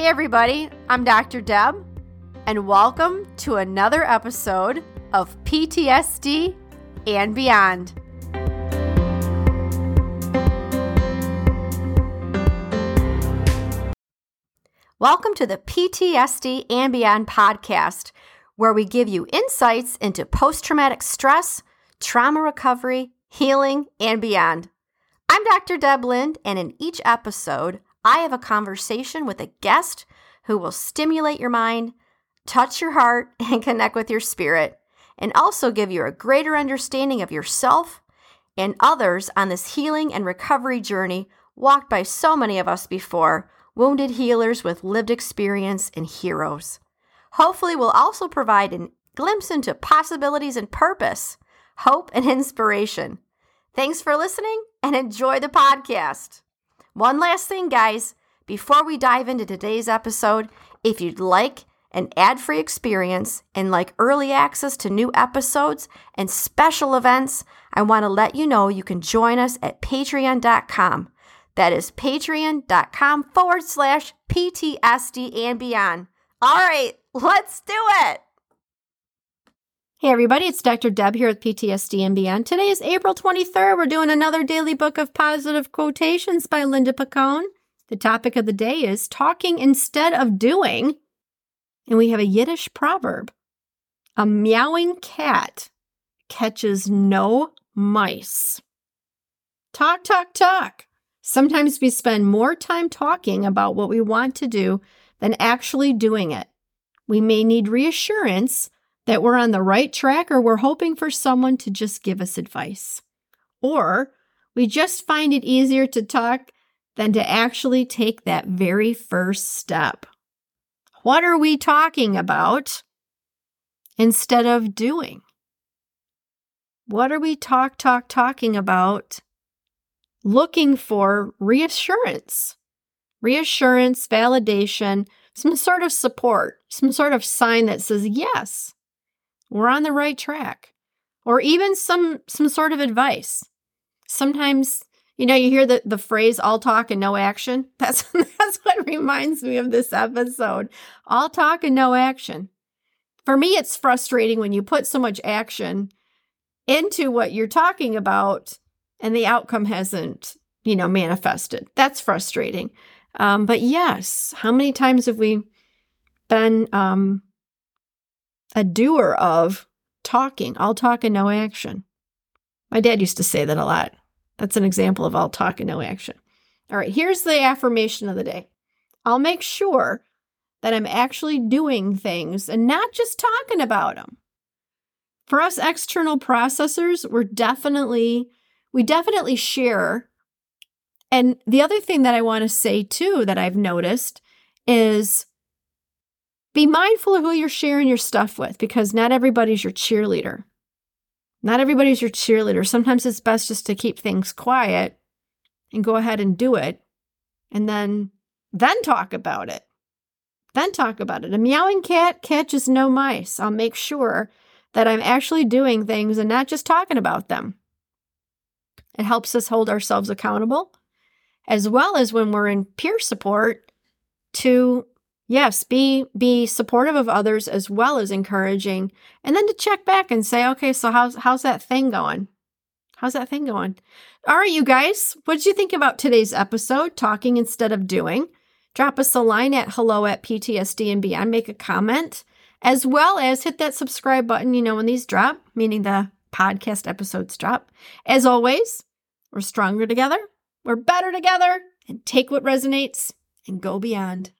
everybody, I'm Dr. Deb, and welcome to another episode of PTSD and Beyond. Welcome to the PTSD and Beyond podcast, where we give you insights into post-traumatic stress, trauma recovery, healing, and beyond. I'm Dr. Deb Lind, and in each episode, I have a conversation with a guest who will stimulate your mind, touch your heart, and connect with your spirit, and also give you a greater understanding of yourself and others on this healing and recovery journey walked by so many of us before, wounded healers with lived experience and heroes. Hopefully, we'll also provide a glimpse into possibilities and purpose, hope, and inspiration. Thanks for listening and enjoy the podcast. One last thing, guys, before we dive into today's episode, if you'd like an ad-free experience and like early access to new episodes and special events, I want to let you know you can join us at patreon.com. That is patreon.com/PTSD and Beyond. All right, let's do it. Hey everybody, it's Dr. Deb here with PTSD and Beyond. Today is April 23rd. We're doing another daily book of positive quotations by Linda Picone. The topic of the day is talking instead of doing. And we have a Yiddish proverb. A meowing cat catches no mice. Talk, talk, talk. Sometimes we spend more time talking about what we want to do than actually doing it. We may need reassurance that we're on the right track, or we're hoping for someone to just give us advice. Or we just find it easier to talk than to actually take that very first step. What are we talking about instead of doing? What are we talking about looking for reassurance? Reassurance, validation, some sort of support, some sort of sign that says, yes, we're on the right track, or even some sort of advice. Sometimes, you hear the phrase, all talk and no action. That's what reminds me of this episode. All talk and no action. For me, it's frustrating when you put so much action into what you're talking about and the outcome hasn't, manifested. That's frustrating. But yes, how many times have we been a doer of talking, all talk and no action? My dad used to say that a lot. That's an example of all talk and no action. All right, here's the affirmation of the day. I'll make sure that I'm actually doing things and not just talking about them. For us external processors, we definitely share. And the other thing that I want to say too that I've noticed is be mindful of who you're sharing your stuff with, because not everybody's your cheerleader. Not everybody's your cheerleader. Sometimes it's best just to keep things quiet and go ahead and do it. And then talk about it. Then talk about it. A meowing cat catches no mice. I'll make sure that I'm actually doing things and not just talking about them. It helps us hold ourselves accountable, as well as when we're in peer support to, yes, be supportive of others as well as encouraging, and then to check back and say, okay, so how's that thing going? How's that thing going? All right, you guys, what did you think about today's episode, talking instead of doing? Drop us a line at hello@PTSD and Beyond, make a comment, as well as hit that subscribe button, when these drop, meaning the podcast episodes drop. As always, we're stronger together, we're better together, and take what resonates and go beyond.